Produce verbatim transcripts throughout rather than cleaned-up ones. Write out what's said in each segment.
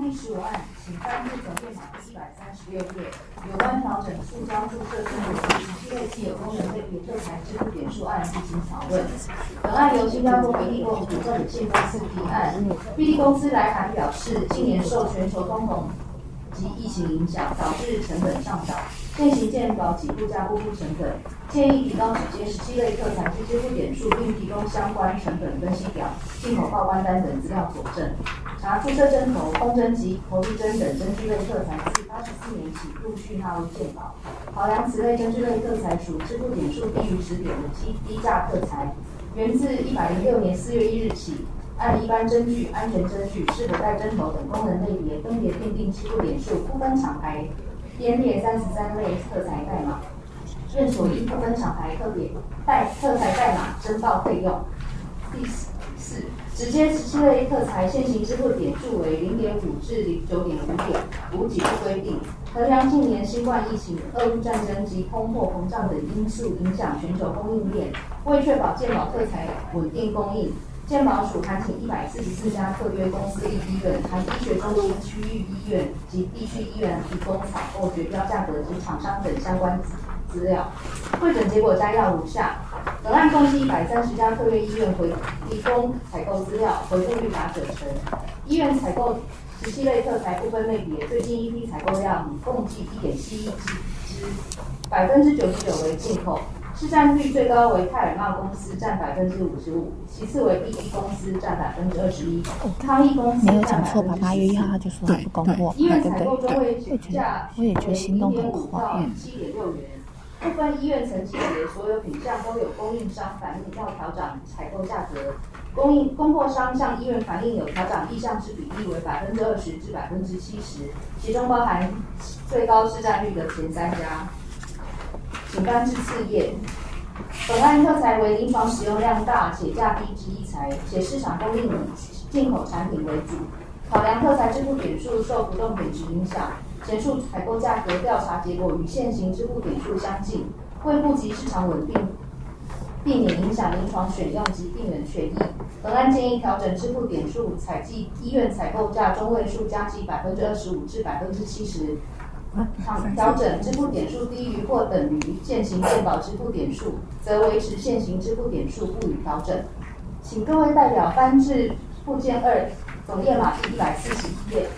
第十五案，请翻阅总页码第一百三十六页，有关调整塑胶注射生活第十七类既有功能类别特材支付点数案进行讨论。本案由新加坡比利共股份有限公司提案。比利公司来函表示，近年受全球通膨及疫情影响，导致成本上涨，现行健保给付价不付成本，建议提高直接十七类特材之支付点数，并提供相关成本分析表、进口报关单等资料佐证。查注射针头、风针及头皮针等针具类特材自八十四年起陆续纳入健保。考量此类针具类特材属支付点数低于十点的低低价特材，源自一百零六年四月一日起，按一般针具、安全针具、适合带针头等功能类别，分别订定支付点数，不分厂牌编列三十三类特材代码，认所依不分厂牌特别代特材代码申报费用。第四，直接十七类特材现行支付点数为零点五至零九点五点，无给付规定。衡量近年新冠疫情、俄乌战争及通货膨胀等因素影响全球供应链，为确保健保特材稳定供应，健保署函请一百四十四家特约公司立医院、含医学中心区域医院及地区医院提供采购绝标价格及厂商等相关资料。会诊结果摘要如下：本案共计一百三十家特约医院回提供采购资料，回复率达九成。医院采购十七类特材不分类别，最近一批采购量已共计一点七亿只，百分之九十九为进口。市占率最高为泰尔茂公司占百分之五十五，其次为 B B 公司占百分之二十一，康益公司没有讲错吧？八月一号他就说他不供货， 医院对不采购中对？ 位价我也觉得心动很快。 七点六元。部分医院层级别所有品项都有供应商反映要调涨采购价格，供应供货商向医院反映有调涨意向之比例为百分之二十至百分之七十，其中包含最高市占率的前三家。请翻至次页。本案特材为临床使用量大且价低之一材，且市场供应以进口产品为主。考量特材支付点数受浮动贬值影响，前述采购价格调查结果与现行支付点数相近，为顾及市场稳定，避免影响临床选用及病人权益，本案建议调整支付点数，采计医院采购价中位数加计百分之二十五至百分之七十。调整支付点数低于或等于现行健保支付点数，则维持现行支付点数不予调整。请各位代表翻至附件二总页码第一百四十一页。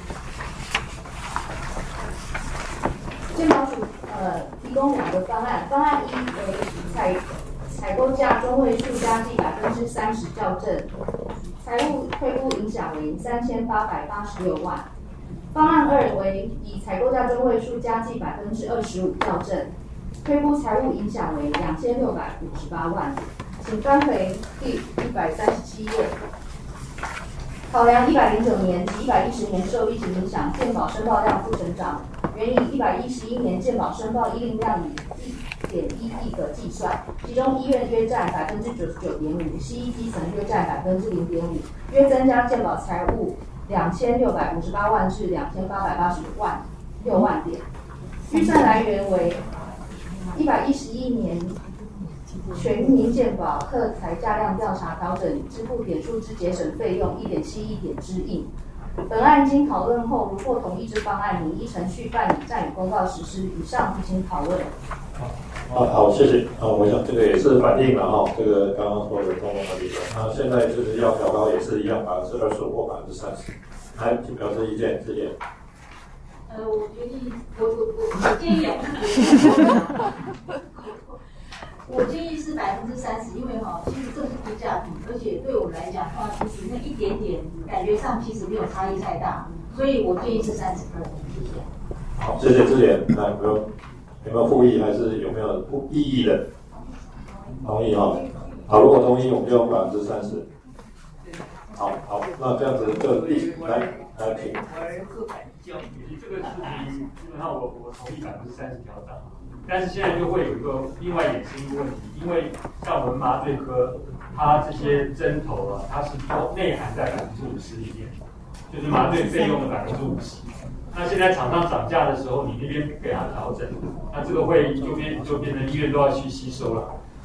健保署呃提供两个方案，方案一为采采购价中位数加计百分之三十校正，财务退估影响为三千八百八十六万。方案二为以采购价中位数加计百分之二十五校正，推估财务影响为两千六百五十八万。请翻回第一百三十七页。考量一百零九年及一百一十年受疫情影响，健保申报量负成长，原以一百一十一年健保申报依令量以一点一亿个计算，其中医院约占百分之九十九点五，西医基层约占百分之零点五，约增加健保财务两千六百五十八万至两千八百八十万六万点，预算来源为一百一十一年全民健保特材价量调查调整支付点数之节省费用一点七亿点之应。本案经讨论后，如获同意之方案，拟依程序办理暂予公告实施。以上提请讨论。 好，好，谢谢。啊，我想这个也是反映了哈，这个刚刚说的通膨的理论。那现在就是要调高，也是一样，百分之二十五或百分之三十。来，请表示意见，谢谢。 呃，我决定，我我我我建议啊，我建议是百分之三十，因为哈，其实这是低价品，而且对我来讲的话，其实那一点点感觉上其实没有差异太大，所以我建议是三十分。谢谢。 好，谢谢志远。那有没有有没有复议，还是有没有不异议的？同意哈。好，如果同意，我们就用百分之三十。好好，那这样子就第来来请。 来各改教育，这个事情基本上我我同意百分之三十调整。但是现在就会有一个另外衍生一个问题，因为像我们麻醉科，它这些针头啊，它是内含在百分之五十里面，就是麻醉费用的百分之五十。那现在厂商涨价的时候，你那边给它调整，那这个会就变就变成医院都要去吸收了。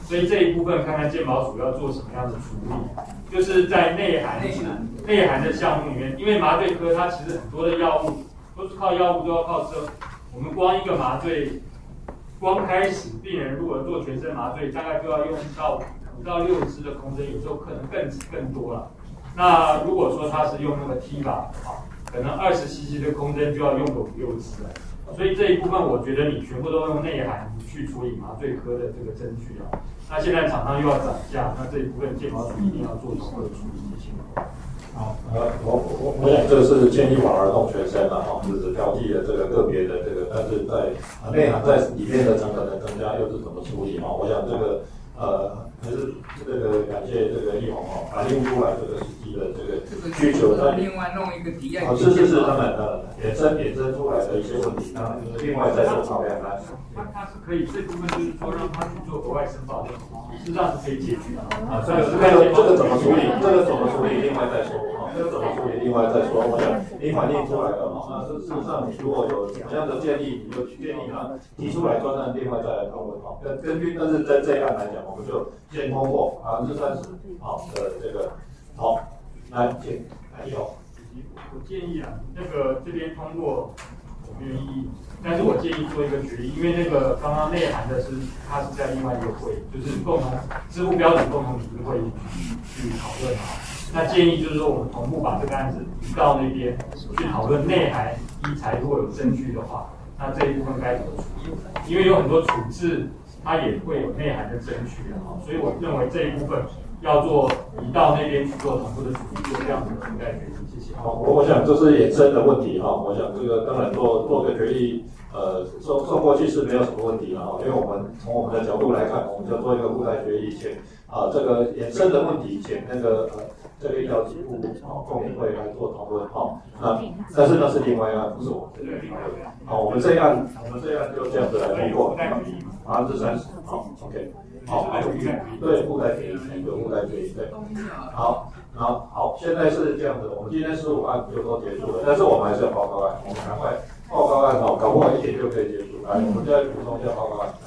所以这一部分看看健保署要做什么样的处理，就是在内涵内涵的项目里面，因为麻醉科它其实很多的药物都是靠药物，都要靠这，我们光一个麻醉，光开始病人如果做全身麻醉，大概就要用到五到六支的空针，有时候可能更更多了。那如果说他是用那个 T 吧，啊，可能二十 C C 的空针就要用个五六支了。所以这一部分，我觉得你全部都用内涵去处理麻醉科的这个证据啊。那现在厂商又要涨价，那这一部分健保署一定要做同步的处理的情况。 好，呃，我我我想这个是牵一发而动全身了哈，就是标记的这个个别的这个，但是在内涵在里面的成本的增加又是怎么处理嘛？我想这个呃还是这个感谢这个易宏哦，反映出来这个实际的这个需求在另外弄一个提案， 哦，是是是，当然当然，衍生衍生出来的一些问题，当然就是另外再做考量来。 他他是可以这部分就是说让他去做额外申报的，事实上是可以解决的啊。这个这个这个怎么处理？这个怎么处理？另外再说啊。这个怎么处理？另外再说。我想你反映出来了嘛，那事实上你如果有什么样的建议，你就建议他提出来专案，另外再来讨论哈。根根据但是在这一案来讲，我们就先通过百分之三十好的这个好，来请来一号。 我建议啊，那个这边通过我没有异议，但是我建议做一个决议，因为那个刚刚内涵的是它是在另外一个会，就是共同支付标准共同体会议去讨论啊。那建议就是说，我们同步把这个案子移到那边去讨论内涵医材，如果有证据的话，那这一部分该怎么处理？因为有很多处置它也会有内涵的证据啊，所以我认为这一部分要做移到那边去做同步的处理，做这样子的应该决议。谢谢。 好，我我想这是衍生的问题哈，我想这个当然做做个决议，呃，送送过去是没有什么问题了哈，因为我们从我们的角度来看，我们就做一个附带决议，请啊这个衍生的问题，请那个呃这个医疗机构啊共理会来做讨论哈。那但是那是另外一案，不是我们这个另外一案。好，我们这一案我们这一案就这样子来通过，百分之三十，好 ，OK。好，还有对附带决议，有附带决议，对。好，好，好，现在是这样子，我们今天十五案就都结束了，但是我们还是要报告案，我们赶快报告案哦，搞不好一点就可以结束。来，我们再补充一下报告案。